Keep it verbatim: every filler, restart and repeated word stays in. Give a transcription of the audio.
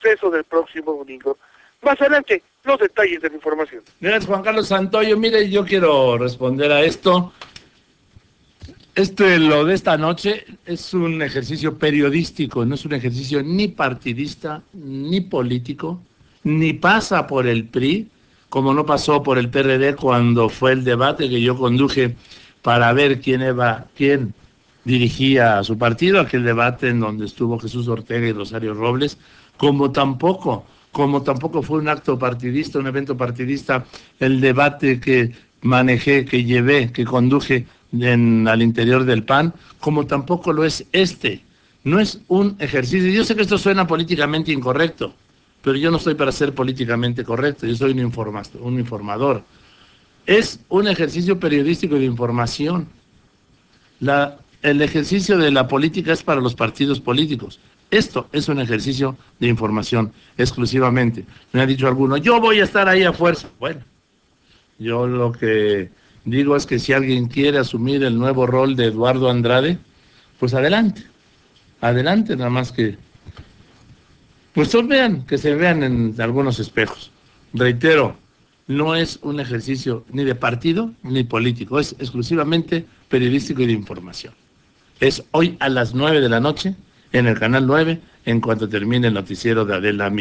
suceso del próximo domingo. Más adelante, los detalles de la información. Gracias, Juan Carlos Santoyo. Mire, yo quiero responder a esto. Este, lo de esta noche es un ejercicio periodístico, no es un ejercicio ni partidista, ni político, ni pasa por el P R I, como no pasó por el P R D cuando fue el debate que yo conduje para ver quién iba, quién dirigía a su partido, aquel debate en donde estuvo Jesús Ortega y Rosario Robles, como tampoco, como tampoco fue un acto partidista, un evento partidista, el debate que manejé, que llevé, que conduje en, al interior del P A N, como tampoco lo es este. No es un ejercicio. Yo sé que esto suena políticamente incorrecto, pero yo no estoy para ser políticamente correcto, yo soy un, informa un informador. Es un ejercicio periodístico de información. La, el ejercicio de la política es para los partidos políticos. Esto es un ejercicio de información exclusivamente. Me ha dicho alguno, yo voy a estar ahí a fuerza. Bueno, yo lo que digo es que si alguien quiere asumir el nuevo rol de Eduardo Andrade, pues adelante, adelante, nada más que, pues vean, que se vean en algunos espejos. Reitero, no es un ejercicio ni de partido ni político, es exclusivamente periodístico y de información. Es hoy a las nueve de la noche en el canal nueve, en cuanto termine el noticiero de Adela.